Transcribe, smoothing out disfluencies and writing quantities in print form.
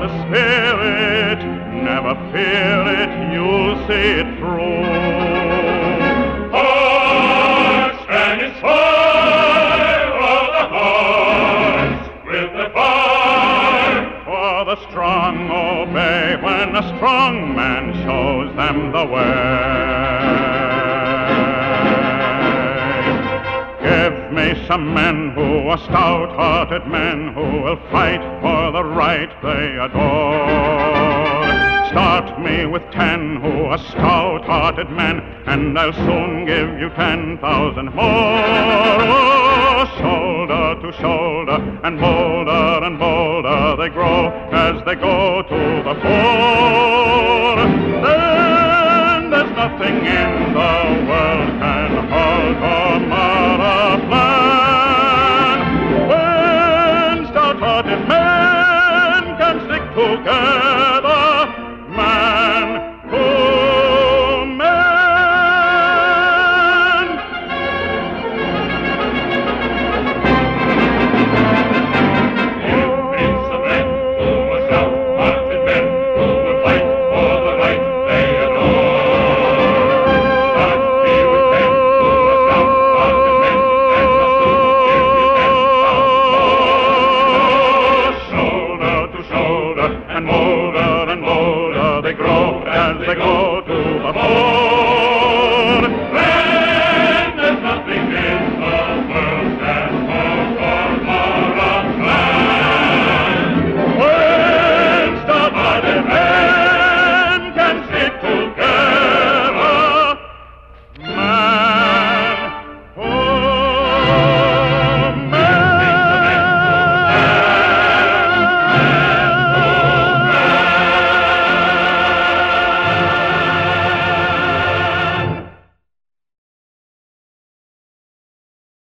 the spirit, never fear it, you'll see it through. Hearts, Spanish fire of the hearts, with the fire. For the strong obey when a strong man shows them the way. Give me some men who are stout-hearted men who will fight for the right they adore. Start me with 10 who are stout-hearted men, and I'll soon give you 10,000 more. Oh, shoulder to shoulder and more